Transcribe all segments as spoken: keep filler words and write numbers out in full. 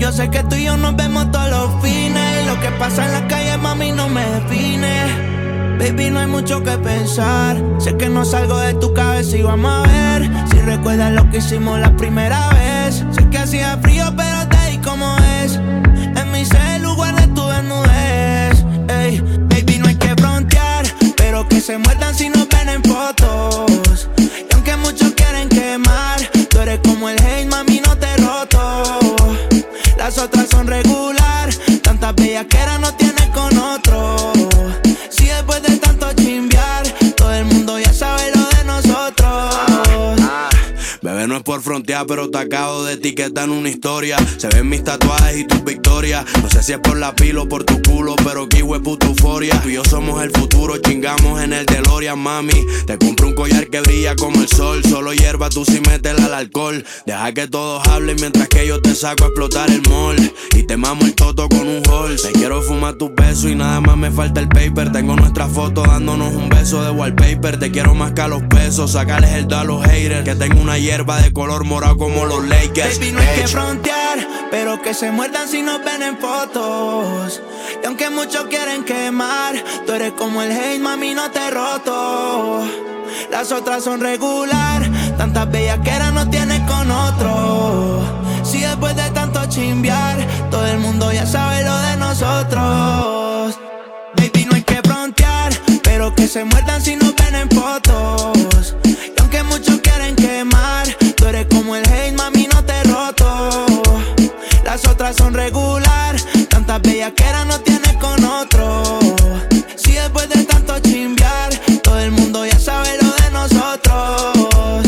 Yo sé que tú y yo nos vemos todos los fines. Lo que pasa en la calle, mami, no me define. Baby, no hay mucho que pensar. Sé que no salgo de tu cabeza y vamos a ver si recuerdas lo que hicimos la primera vez. Sé que hacía frío, pero te di como es. En mi celu guardé tu desnudez. Ey, baby, no hay que frontear, pero que se muerdan si nos ven en fotos. Y aunque muchos quieren quemar, tú eres como el hate, mami, no te he roto. Las otras son regular, tantas bellaqueras no tienes con otro. Si después de tanto chimbear, todo el mundo ya sabe lo de nosotros. Ah, ah. Bebé, no es por frontear, pero te acabo de etiquetar en una historia. Se ven mis tatuajes y tus victorias. No sé si es por la pila o por tu culo, pero que hueputa euforia. Tú y yo somos el futuro, chingamos en el DeLorean, mami. Te compro un collar que brilla como el sol. Solo hierba, tú sí métela al alcohol. Deja que todos hablen mientras que yo te saco a explotar el mall. Y te mamo el toto con un Halls. Me quiero fumar tus besos y nada más me falta el paper. Tengo nuestra foto dándonos un beso de wallpaper. Te quiero más que a los pesos, sacarles el do a los haters. Que tengo una hierba de color morado como los Lakers. Baby, no hay que frontear, pero que se muerdan si nos ven en fotos. Y aunque muchos quieren quemar, tú eres como el hate, mami, no te he roto. Las otras son regular, tantas bellaqueras no tienes con otro. Si después de tanto chimbear, todo el mundo ya sabe lo de nosotros. Baby, no hay que frontear, pero que se muerdan si nos ven en fotos. Y aunque muchos quieren quemar, tú eres como el hate, mami, no te he roto. Las otras son regular, tantas bellaqueras no tienes con otro. Si después de tanto chimbear, todo el mundo ya sabe lo de nosotros.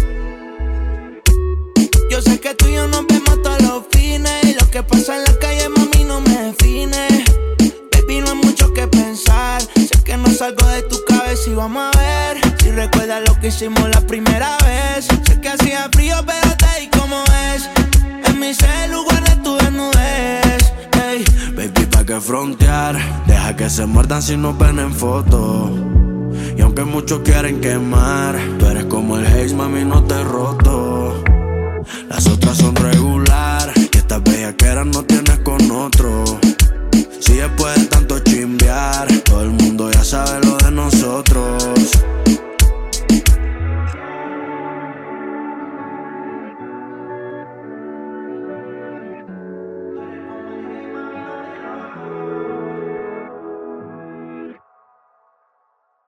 Yo sé que tú y yo nos vemos todos los fines. Y lo que pasa en la calle, mami, no me define. Baby, no hay mucho que pensar. Sé que no salgo de tu cabeza y vamos a ver si recuerdas lo que hicimos la primera vez. Sé que hacía frío, pero te di como es. En mi celu guardé tu desnudez. Ey. Baby, pa' que frontear. Deja que se muerdan si nos ven en foto. Y aunque muchos quieren quemar, tú eres como el Haze, mami, no te he roto. Las otras son regular, y estas bellaqueras no tienes con otro. Si después de